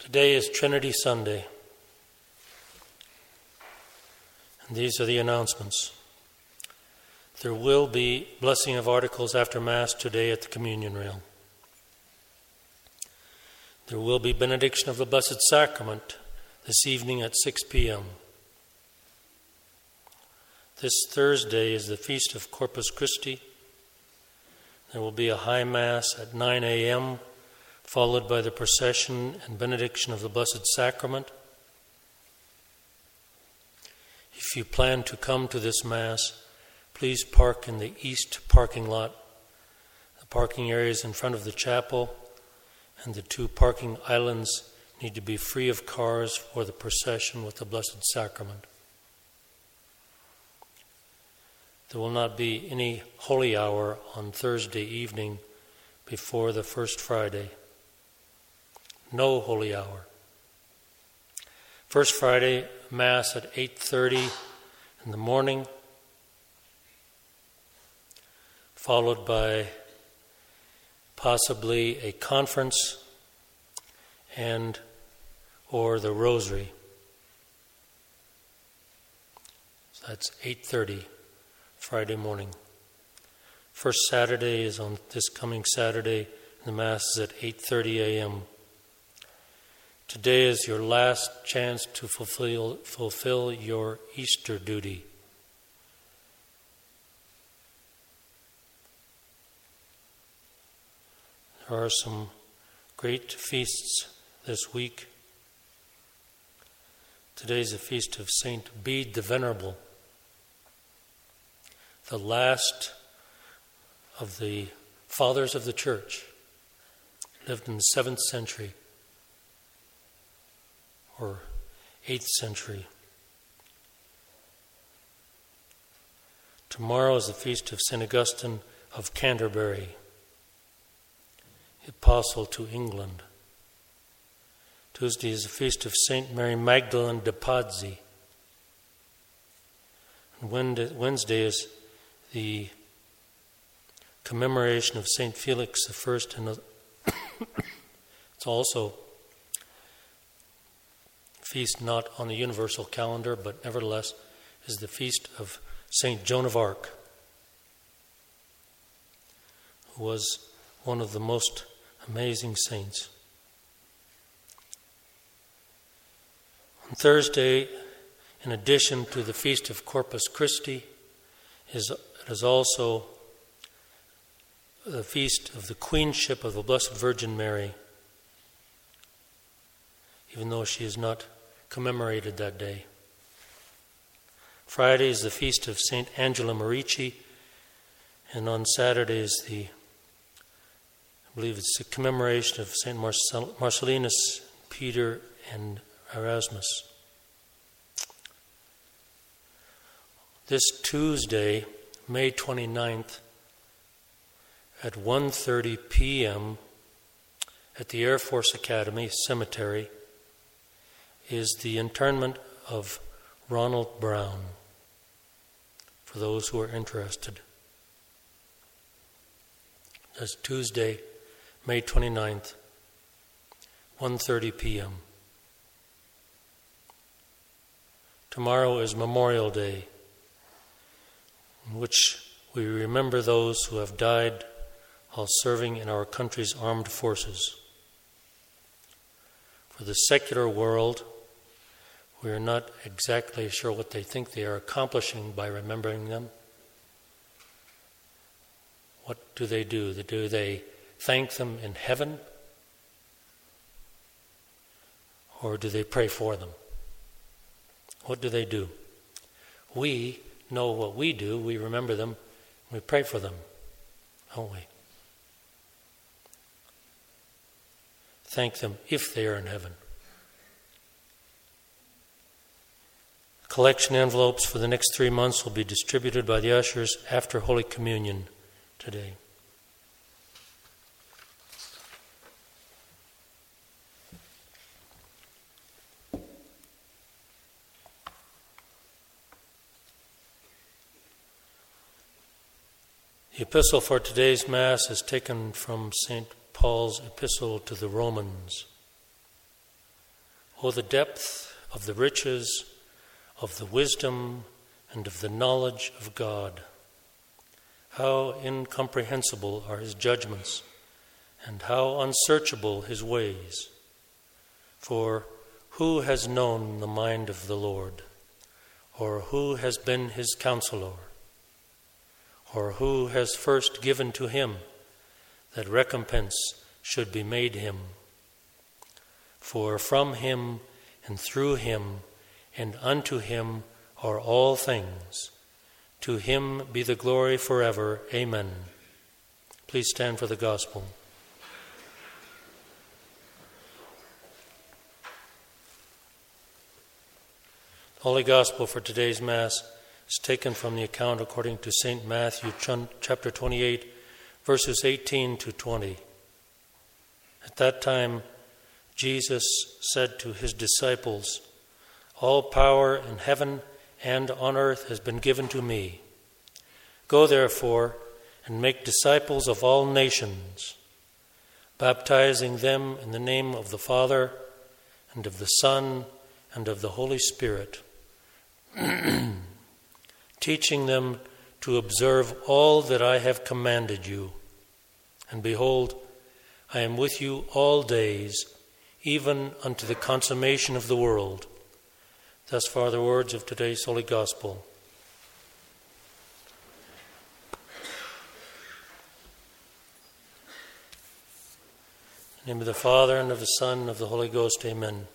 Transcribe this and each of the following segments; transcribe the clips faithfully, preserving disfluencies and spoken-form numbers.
Today is Trinity Sunday, and these are the announcements. There will be blessing of articles after Mass today at the communion rail. There will be benediction of the Blessed Sacrament this evening at six p.m. This Thursday is the Feast of Corpus Christi. There will be a high Mass at nine a.m., followed by the procession and benediction of the Blessed Sacrament. If you plan to come to this Mass, please park in the east parking lot. The parking areas in front of the chapel and the two parking islands need to be free of cars for the procession with the Blessed Sacrament. There will not be any holy hour on Thursday evening before the first Friday. No holy hour. First Friday, Mass at eight thirty in the morning, followed by possibly a conference and or the Rosary. So that's eight thirty Friday morning. First Saturday is on this coming Saturday. The Mass is at eight thirty a.m. Today is your last chance to fulfill, fulfill your Easter duty. There are some great feasts this week. Today is the feast of Saint Bede the Venerable, the last of the fathers of the Church, lived in the seventh century or eighth century. Tomorrow is the feast of Saint Augustine of Canterbury, Apostle to England. Tuesday is the feast of Saint Mary Magdalene de Pazzi. And Wednesday is the commemoration of Saint Felix the First, and it's also a feast not on the universal calendar, but nevertheless is the feast of Saint Joan of Arc, who was one of the most amazing saints. On Thursday, in addition to the feast of Corpus Christi, is it is also the feast of the Queenship of the Blessed Virgin Mary, even though she is not commemorated that day. Friday is the feast of Saint Angela Merici, and on Saturday is the, I believe it's the commemoration of Saint Marcell- Marcellinus, Peter, and Erasmus. This Tuesday, May twenty-ninth, at one thirty p.m. at the Air Force Academy Cemetery, is the internment of Ronald Brown, for those who are interested. That's Tuesday, May twenty-ninth, one thirty p.m. Tomorrow is Memorial Day, in which we remember those who have died while serving in our country's armed forces. For the secular world, we are not exactly sure what they think they are accomplishing by remembering them. What do they do? Do they thank them in heaven? Or do they pray for them? What do they do? We know what we do. We remember them. We pray for them, don't we? Thank them if they are in heaven. Collection envelopes for the next three months will be distributed by the ushers after Holy Communion today. The epistle for today's Mass is taken from Saint Paul's epistle to the Romans. O the depth of the riches of the wisdom and of the knowledge of God! How incomprehensible are his judgments, and how unsearchable his ways! For who has known the mind of the Lord? Or who has been his counselor? Or who has first given to him, that recompense should be made him? For from him and through him and unto him are all things. To him be the glory forever. Amen. Please stand for the gospel. The Holy Gospel for today's Mass is taken from the account according to Saint Matthew chapter twenty-eight, verses eighteen to twenty. At that time, Jesus said to his disciples, "All power in heaven and on earth has been given to me. Go therefore and make disciples of all nations, baptizing them in the name of the Father and of the Son and of the Holy Spirit, teaching them to observe all that I have commanded you. And behold, I am with you all days, even unto the consummation of the world." Thus far the words of today's Holy Gospel. In the name of the Father, and of the Son, and of the Holy Ghost, amen.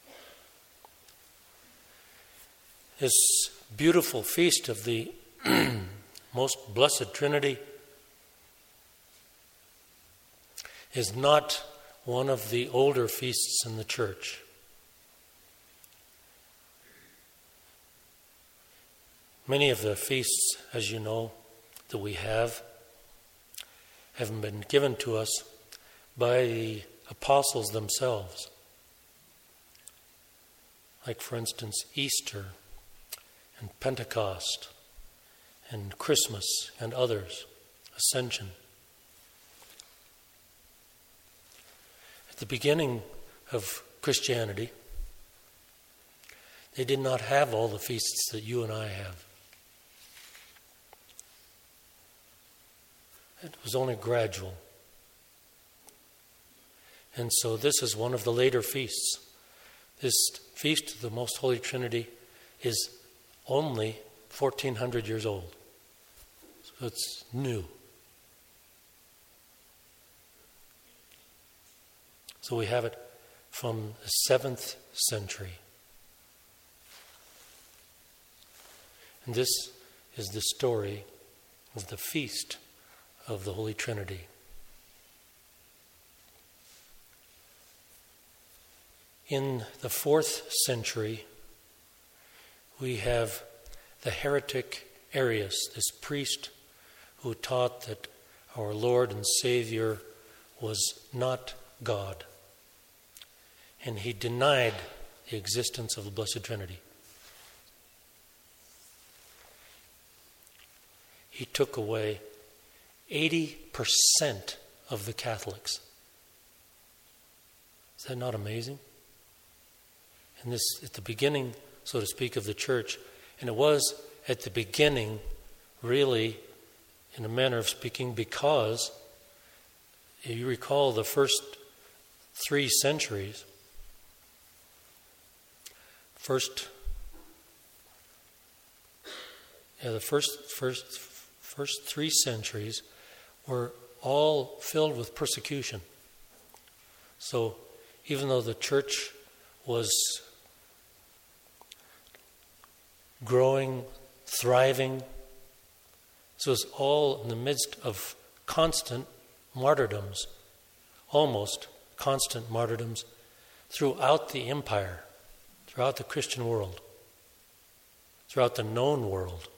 This beautiful feast of the most blessed Trinity is not one of the older feasts in the Church. Many of the feasts, as you know, that we have, have been given to us by the apostles themselves. Like, for instance, Easter and Pentecost and Christmas and others, Ascension. At the beginning of Christianity, they did not have all the feasts that you and I have. It was only gradual. And so this is one of the later feasts. This feast of the Most Holy Trinity is only fourteen hundred years old. So it's new. So we have it from the seventh century. And this is the story of the feast of the Holy Trinity. In the fourth century, we have the heretic Arius, this priest who taught that our Lord and Savior was not God. And he denied the existence of the Blessed Trinity. He took away eighty percent of the Catholics. Is that not amazing? And this, at the beginning, so to speak, of the church, and it was at the beginning, really, in a manner of speaking, because you recall the first three centuries, first, yeah, the first, first, first three centuries were all filled with persecution. So, even though the church was growing, thriving, so it was all in the midst of constant martyrdoms, almost constant martyrdoms throughout the empire, throughout the Christian world, throughout the known world.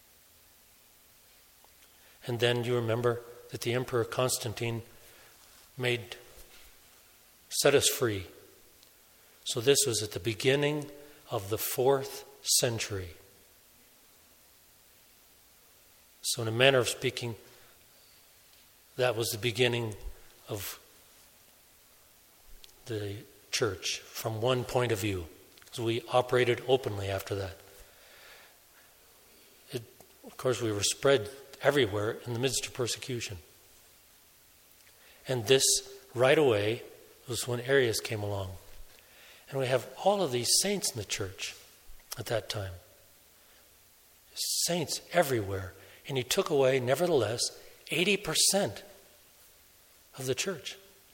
And then you remember that the Emperor Constantine made, set us free. So this was at the beginning of the fourth century. So in a manner of speaking, that was the beginning of the church from one point of view. So we operated openly after that. It, of course, we were spread everywhere in the midst of persecution. And this, right away, was when Arius came along. And we have all of these saints in the church at that time. Saints everywhere. And he took away, nevertheless, eighty percent of the church.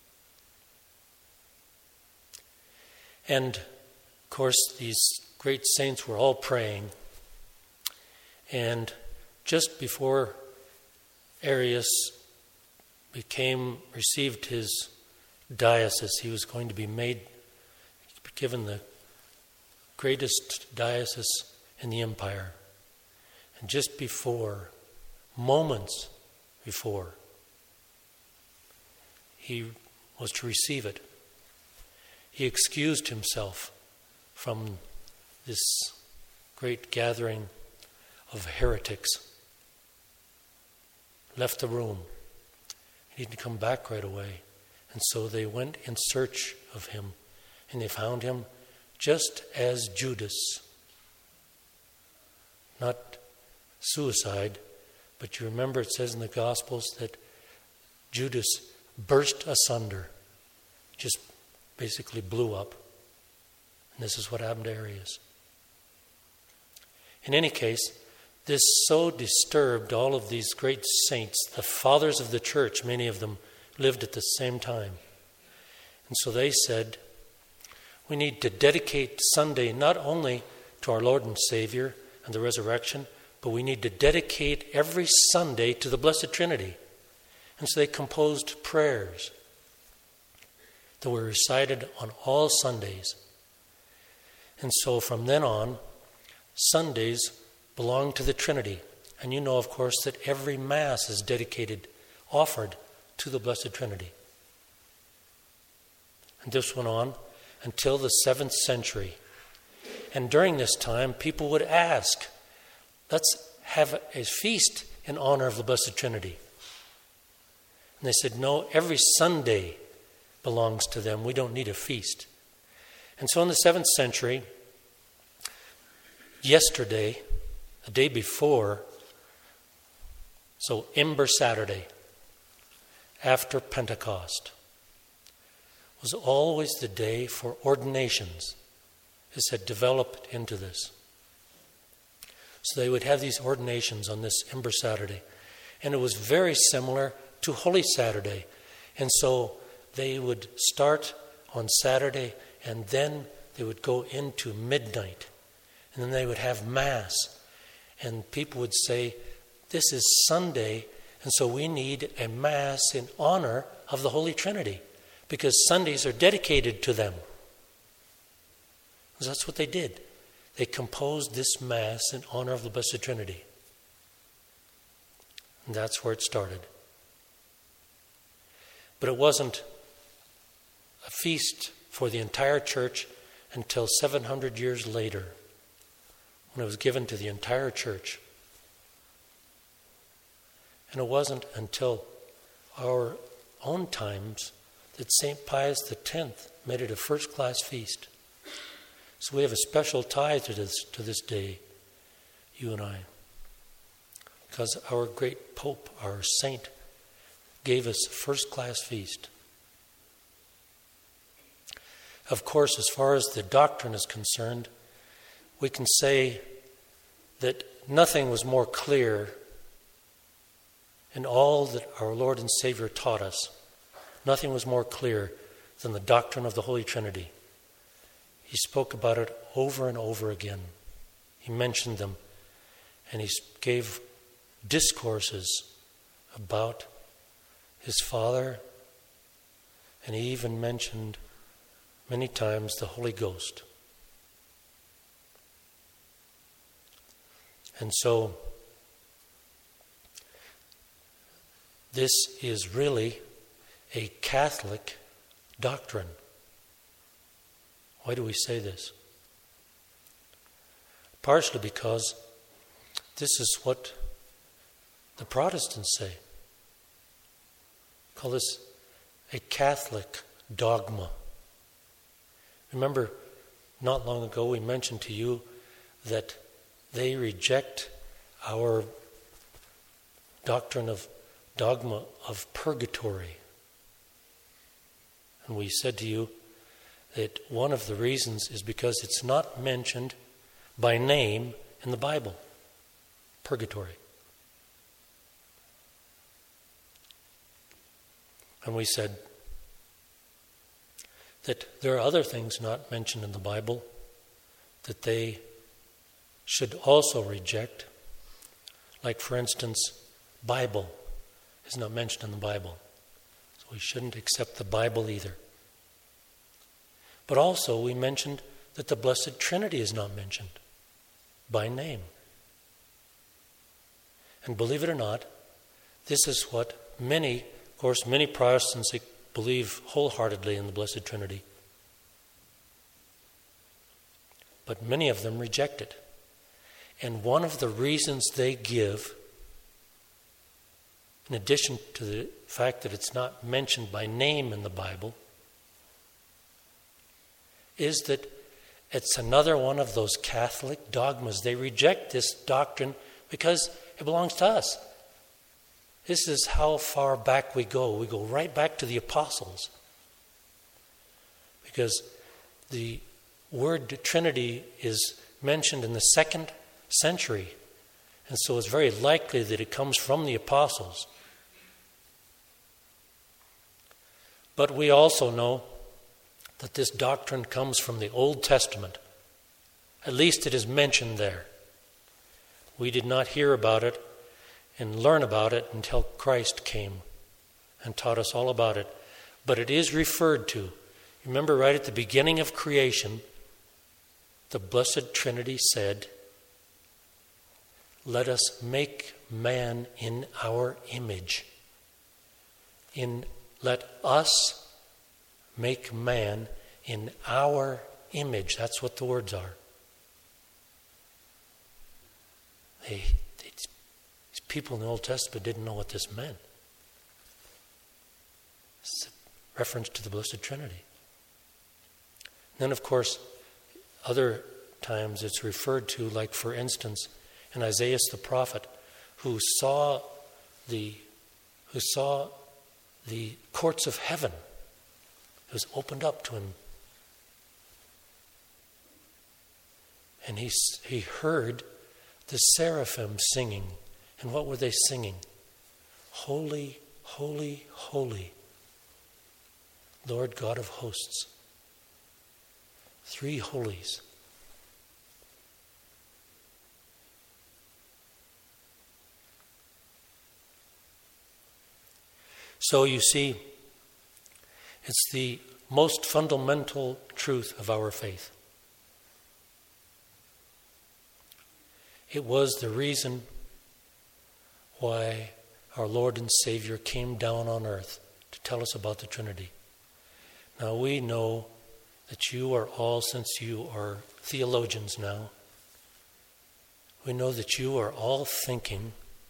And, of course, these great saints were all praying. And just before Arius became, received his diocese, he was going to be made, given the greatest diocese in the empire. And just before, moments before, he was to receive it, he excused himself from this great gathering of heretics, left the room. He didn't come back right away. And so they went in search of him, and they found him just as Judas. Not suicide, but you remember it says in the Gospels that Judas burst asunder, just basically blew up. And this is what happened to Arius. In any case, this so disturbed all of these great saints, the fathers of the church, many of them lived at the same time. And so they said, we need to dedicate Sunday not only to our Lord and Savior and the resurrection, but we need to dedicate every Sunday to the Blessed Trinity. And so they composed prayers that were recited on all Sundays. And so from then on, Sundays belong to the Trinity. And you know, of course, that every Mass is dedicated, offered to the Blessed Trinity. And this went on until the seventh century. And during this time, people would ask, let's have a feast in honor of the Blessed Trinity. And they said, no, every Sunday belongs to them. We don't need a feast. And so in the seventh century, yesterday, the day before, so Ember Saturday, after Pentecost, was always the day for ordinations. This had developed into this. So they would have these ordinations on this Ember Saturday. And it was very similar to Holy Saturday. And so they would start on Saturday, and then they would go into midnight. And then they would have Mass. And people would say, this is Sunday, and so we need a Mass in honor of the Holy Trinity, because Sundays are dedicated to them. So that's what they did. They composed this Mass in honor of the Blessed Trinity. And that's where it started. But it wasn't a feast for the entire church until seven hundred years later, when it was given to the entire church. And it wasn't until our own times that Saint Pius the Tenth made it a first-class feast. So we have a special tie to this, to this day, you and I, because our great Pope, our saint, gave us a first-class feast. Of course, as far as the doctrine is concerned, we can say that nothing was more clear in all that our Lord and Savior taught us. Nothing was more clear than the doctrine of the Holy Trinity. He spoke about it over and over again. He mentioned them, and he gave discourses about his Father, and he even mentioned many times the Holy Ghost. And so, this is really a Catholic doctrine. Why do we say this? Partially because this is what the Protestants say. Call this a Catholic dogma. Remember, not long ago we mentioned to you that they reject our doctrine of dogma of purgatory. And we said to you that one of the reasons is because it's not mentioned by name in the Bible. Purgatory. And we said that there are other things not mentioned in the Bible that they should also reject. Like, for instance, Bible is not mentioned in the Bible. So we shouldn't accept the Bible either. But also we mentioned that the Blessed Trinity is not mentioned by name. And believe it or not, this is what many, of course, many Protestants believe wholeheartedly in the Blessed Trinity. But many of them reject it. And one of the reasons they give, in addition to the fact that it's not mentioned by name in the Bible, is that it's another one of those Catholic dogmas. They reject this doctrine because it belongs to us. This is how far back we go. We go right back to the apostles. Because the word Trinity is mentioned in the second century. And so it's very likely that it comes from the apostles. But we also know that this doctrine comes from the Old Testament. At least it is mentioned there. We did not hear about it and learn about it until Christ came and taught us all about it. But it is referred to. Remember, right at the beginning of creation, the Blessed Trinity said, "Let us make man in our image." In let us make man in our image. That's what the words are. They, they, these people in the Old Testament didn't know what this meant. It's a reference to the Blessed Trinity. Then, of course, other times it's referred to, like, for instance, in Isaiah the prophet, who saw the who saw the courts of heaven. It was opened up to him. And he, he heard the seraphim singing. And what were they singing? Holy, holy, holy, Lord God of hosts. Three holies. So you see, it's the most fundamental truth of our faith. It was the reason why our Lord and Savior came down on earth to tell us about the Trinity. Now we know that you are all, since you are theologians now, we know that you are all thinking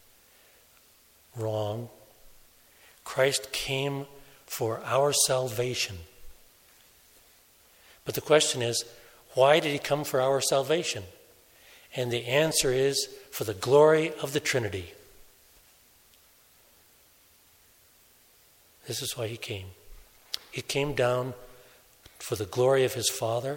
wrong. Christ came for our salvation. But the question is, why did he come for our salvation? And the answer is, for the glory of the Trinity. This is why he came. He came down for the glory of his Father,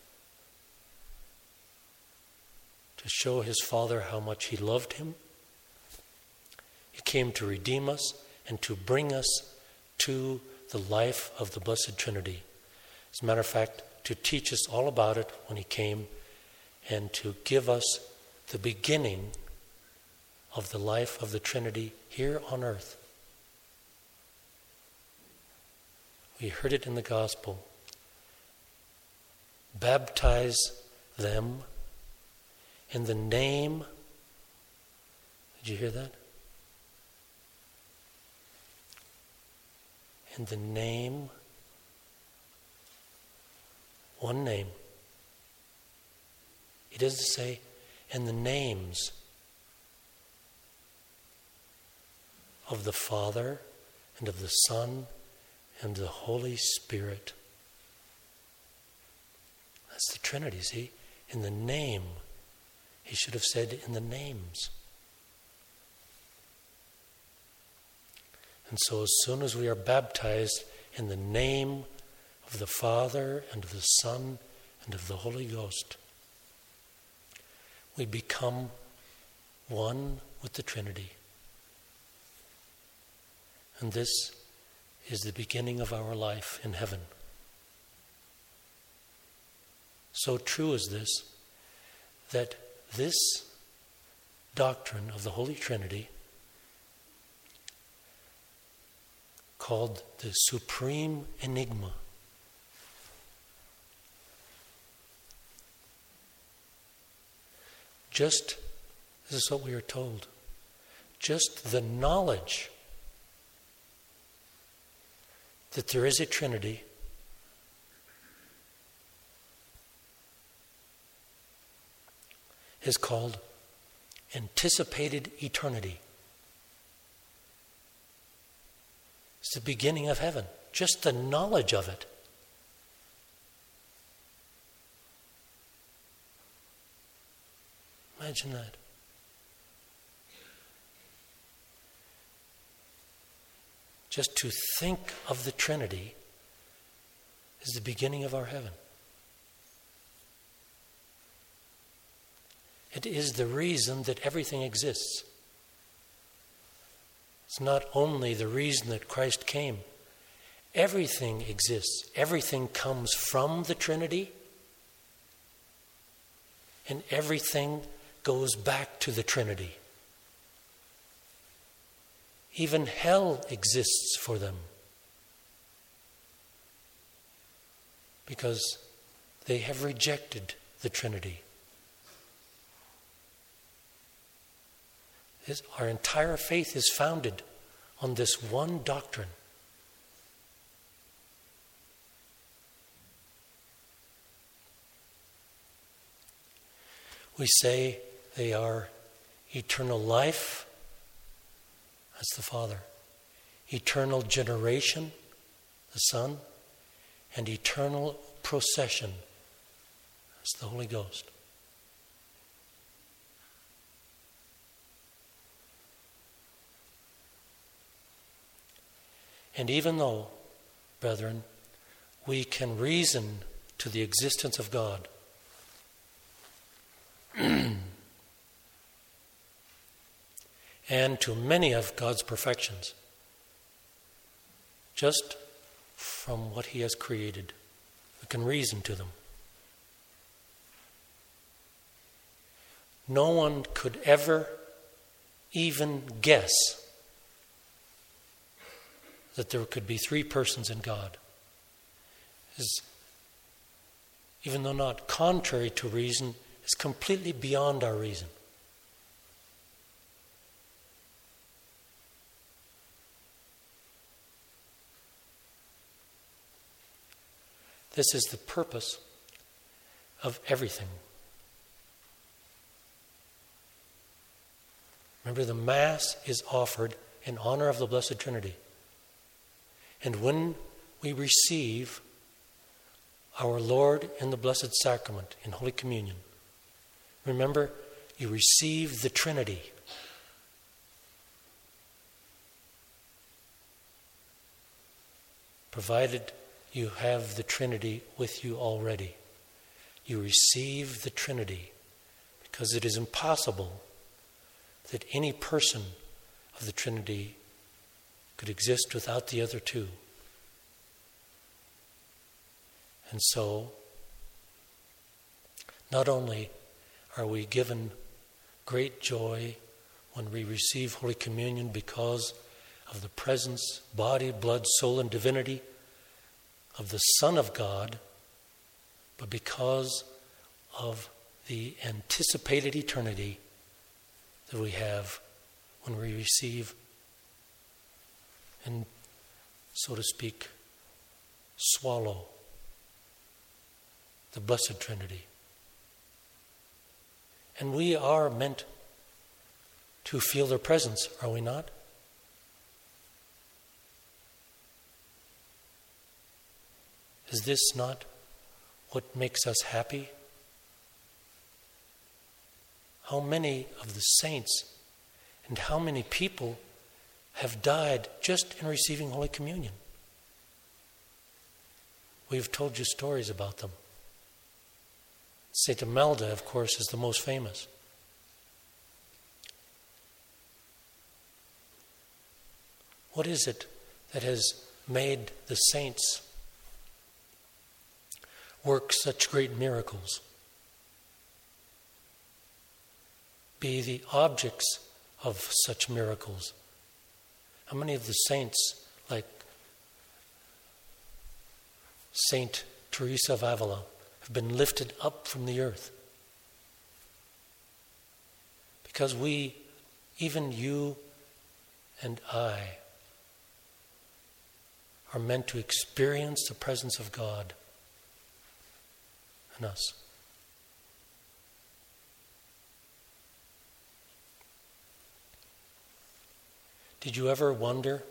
to show his Father how much he loved him. He came to redeem us and to bring us to the life of the Blessed Trinity. As a matter of fact, to teach us all about it when he came, and to give us the beginning of the life of the Trinity here on earth. We heard it in the gospel. Baptize them in the name. Did you hear that? In the name, one name. He doesn't say in the names of the Father and of the Son and the Holy Spirit. That's the Trinity, see? In the name. He should have said in the names. And so as soon as we are baptized in the name of the Father and of the Son and of the Holy Ghost, we become one with the Trinity. And this is the beginning of our life in heaven. So true is this, that this doctrine of the Holy Trinity, called the supreme enigma, just, this is what we are told, just the knowledge that there is a Trinity is called anticipated eternity. It's the beginning of heaven. Just the knowledge of it. Imagine that. Just to think of the Trinity is the beginning of our heaven. It is the reason that everything exists. It's not only the reason that Christ came. Everything exists. Everything comes from the Trinity, and everything goes back to the Trinity. Even hell exists for them because they have rejected the Trinity. This, our entire faith is founded on this one doctrine. We say they are eternal life, that's the Father, eternal generation, the Son, and eternal procession, that's the Holy Ghost. And even though, brethren, we can reason to the existence of God, and to many of God's perfections, just from what He has created, we can reason to them. No one could ever even guess that there could be three persons in God. Is, even though not contrary to reason, is completely beyond our reason. This is the purpose of everything. Remember, the Mass is offered in honor of the Blessed Trinity. And when we receive our Lord in the Blessed Sacrament, in Holy Communion, remember, you receive the Trinity. Provided you have the Trinity with you already. You receive the Trinity because it is impossible that any person of the Trinity could exist without the other two. And so, not only are we given great joy when we receive Holy Communion because of the presence, body, blood, soul, and divinity of the Son of God, but because of the anticipated eternity that we have when we receive and, so to speak, swallow the Blessed Trinity. And we are meant to feel their presence, are we not? Is this not what makes us happy? How many of the saints and how many people have died just in receiving Holy Communion? We've told you stories about them. Saint Imelda, of course, is the most famous. What is it that has made the saints work such great miracles? Be the objects of such miracles? How many of the saints, like Saint Teresa of Avila, have been lifted up from the earth? Because we, even you and I, are meant to experience the presence of God in us. Did you ever wonder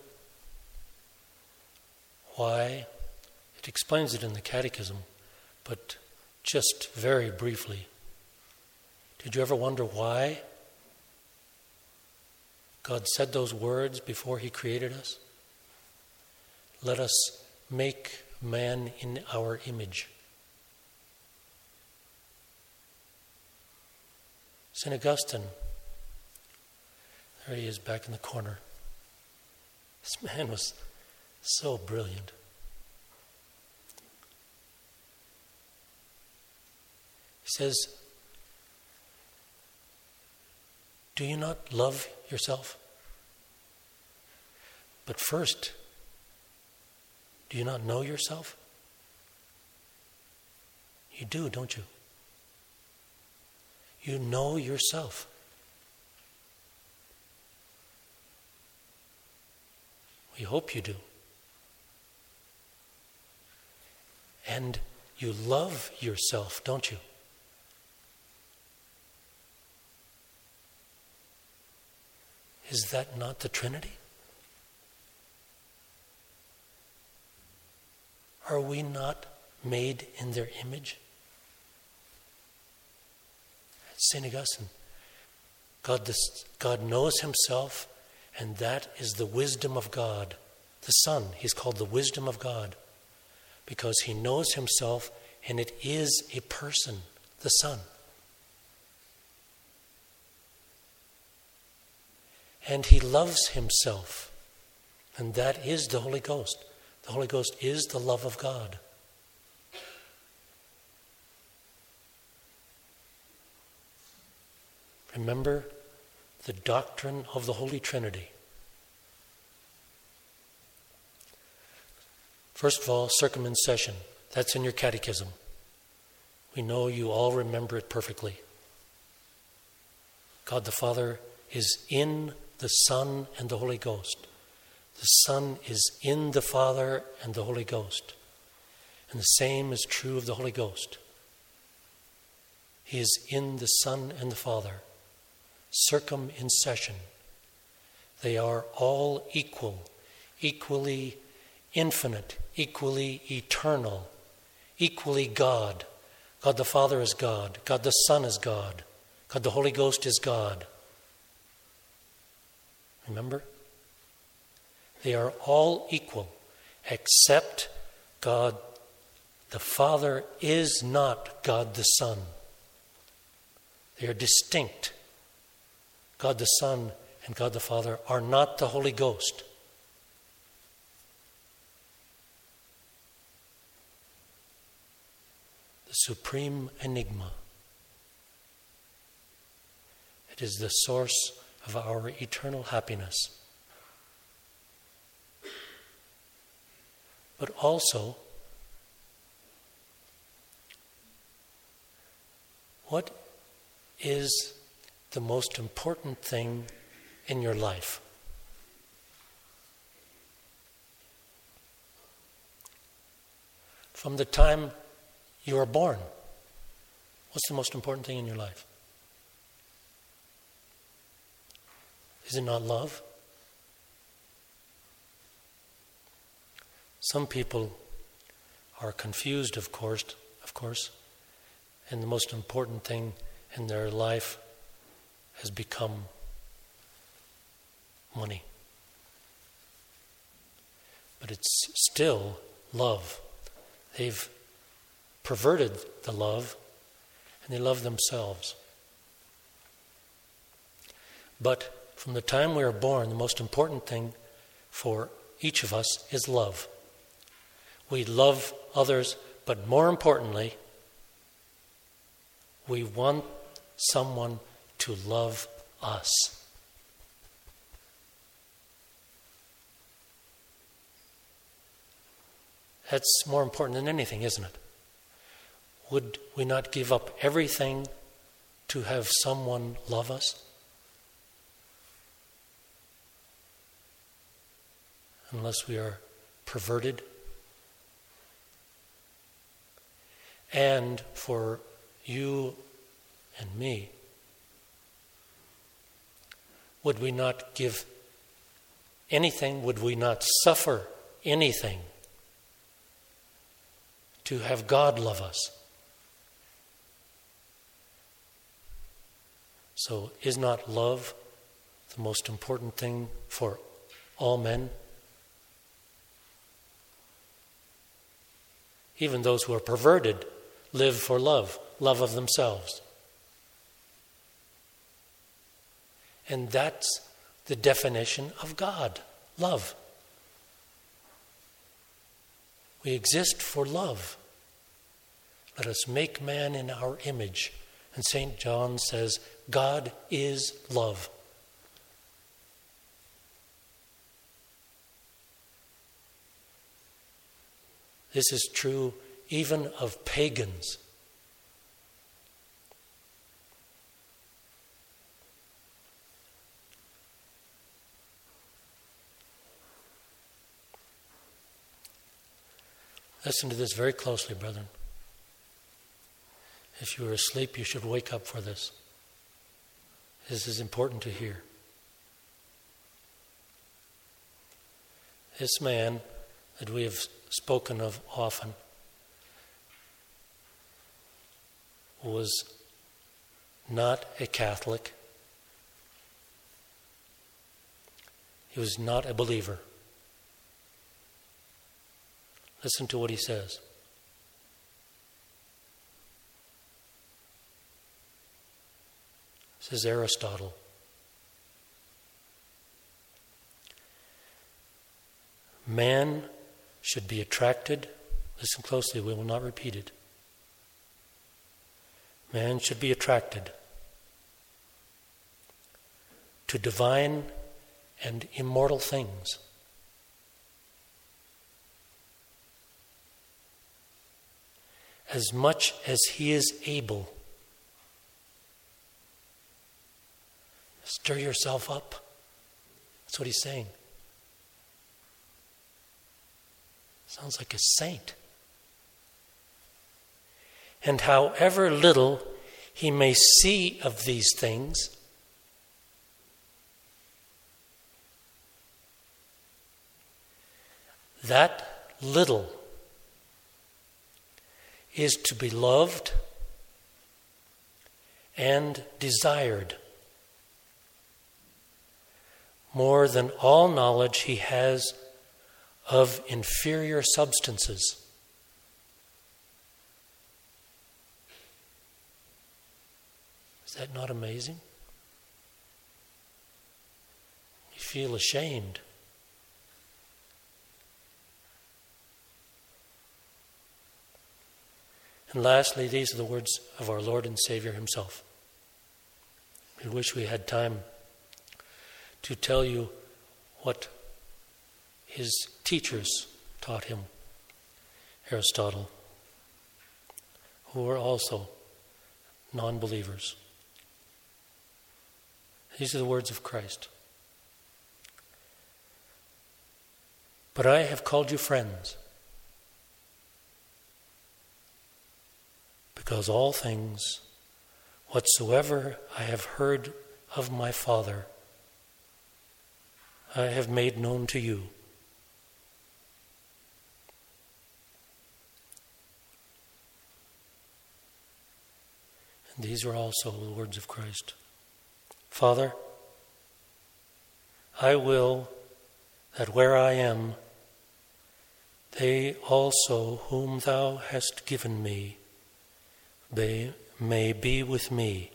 why? It explains it in the Catechism, but just very briefly. Did you ever wonder why God said those words before He created us? Let us make man in our image. Saint Augustine, there he is back in the corner. This man was so brilliant. He says, do you not love yourself? But first, do you not know yourself? You do, don't you? You know yourself. We hope you do. And you love yourself, don't you? Is that not the Trinity? Are we not made in their image? Saint Augustine, God, this, God knows Himself, and that is the wisdom of God. The Son, He's called the wisdom of God, because He knows Himself, and it is a person, the Son. And He loves Himself, and that is the Holy Ghost. The Holy Ghost is the love of God. Remember the doctrine of the Holy Trinity. First of all, circumcision. That's in your catechism. We know you all remember it perfectly. God the Father is in the Son and the Holy Ghost. The Son is in the Father and the Holy Ghost. And the same is true of the Holy Ghost. He is in the Son and the Father. Circumcision. They are all equal, equally infinite, equally eternal, equally God. God the Father is God. God the Son is God. God the Holy Ghost is God. Remember? They are all equal, except God the Father is not God the Son. They are distinct. God the Son and God the Father are not the Holy Ghost. The supreme enigma. It is the source of our eternal happiness. But also, what is the most important thing in your life? From the time you are born, what's the most important thing in your life? Is it not love? Some people are confused, of course, of course, and the most important thing in their life has become money. But it's still love. They've perverted the love, and they love themselves. But from the time we are born, the most important thing for each of us is love. We love others, but more importantly, we want someone to love us. That's more important than anything, isn't it? Would we not give up everything to have someone love us? Unless we are perverted. And for you and me, would we not give anything, would we not suffer anything to have God love us? So is not love the most important thing for all men? Even those who are perverted live for love, love of themselves. And that's the definition of God, love. We exist for love. Let us make man in our image. And Saint John says, God is love. This is true even of pagans. Listen to this very closely, brethren. If you are asleep, you should wake up for this. This is important to hear. This man that we have spoken of often was not a Catholic. He was not a believer. Listen to what he says. This is Aristotle. Man should be attracted, listen closely, we will not repeat it. Man should be attracted to divine and immortal things. As much as he is able. Stir yourself up. That's what he's saying. Sounds like a saint. And however little he may see of these things, that little is to be loved and desired more than all knowledge he has of inferior substances. Is that not amazing? You feel ashamed. And lastly, these are the words of our Lord and Savior himself. We wish we had time to tell you what his teachers taught him, Aristotle, who were also non-believers. These are the words of Christ. But I have called you friends, because all things whatsoever I have heard of my Father, I have made known to you. And these are also the words of Christ. Father, I will that where I am, they also whom thou hast given me may, may be with me,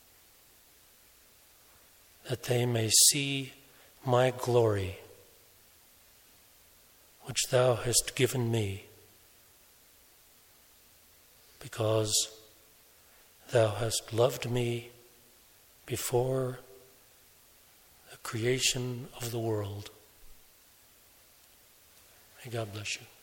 that they may see my glory, which thou hast given me, because thou hast loved me before the creation of the world. May God bless you.